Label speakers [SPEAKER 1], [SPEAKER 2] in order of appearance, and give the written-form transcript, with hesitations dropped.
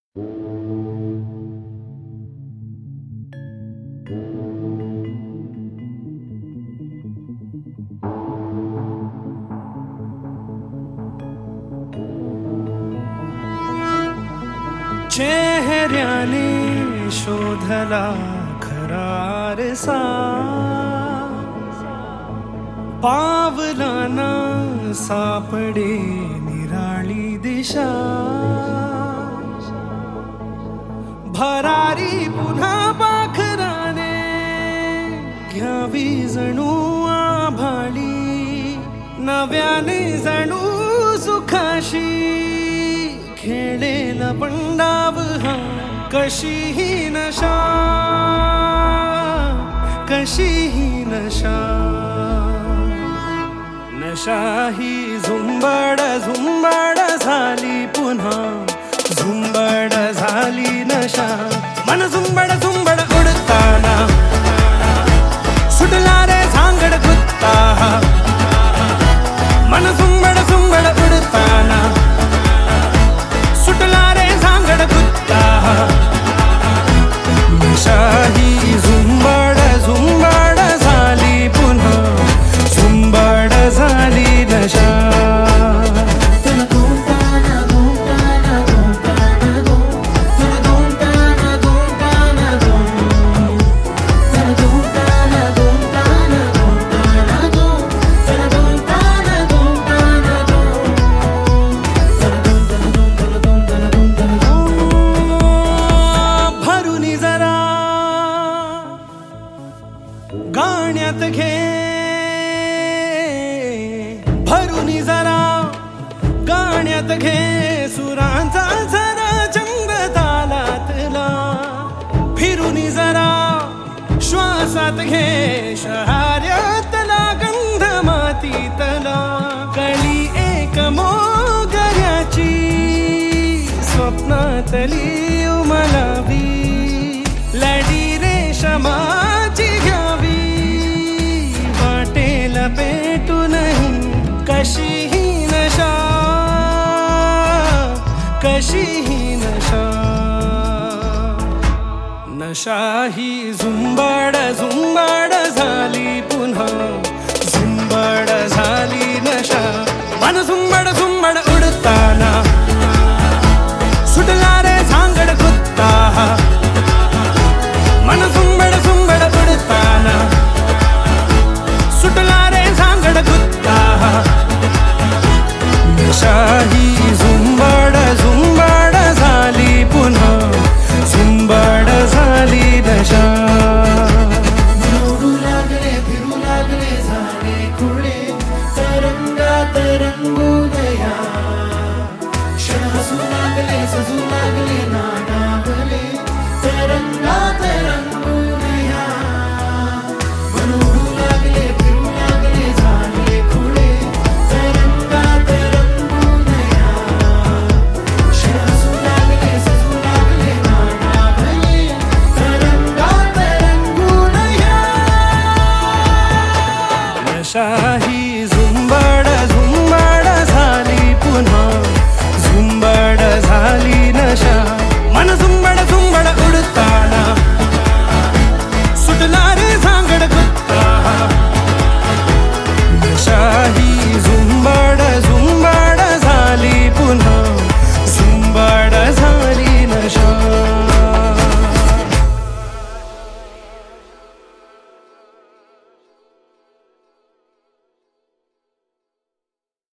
[SPEAKER 1] चेहऱ्याने शोधला खरा आरसा, पावलांना सापडे निराळी दिशा. भरारी पुन्हा पाखराने घ्यावी जणू आभाळी, नव्याने जणू सुखाशी खेळेल पंडाव हा. कशीही नशा, कशीही नशा, नशा ही झुंबड झुंबड झाली पुन्हा, झुंबड झाली नशा. मन झुंबड झुंबड उडताना सुटला रे झांगड गुत्ता. मन झुंबड झुंबड उडताना सुटला रे झांगड गुत्ता. नशा ही झुंबड झुंबड झाली पुन्हा, झुंबड झाली नशा. गाण्यात घे भरुनी जरा, गाण्यात घे सुरांचा जरा चंग तालातला. फिरुनी जरा श्वासात घे शहार्यातला गंध मातीतला. कळी एक मोगऱ्याची स्वप्नातली उमलावी, लडी रेशमाची घ्यावी वाटेल पेटू नाही. कशीही नशा, कशीही नशा, नशा ही झुंबड झुंबड झाली पुन्हा, झुंबड झाली नशा. मन झुंबड झुंबड उडताना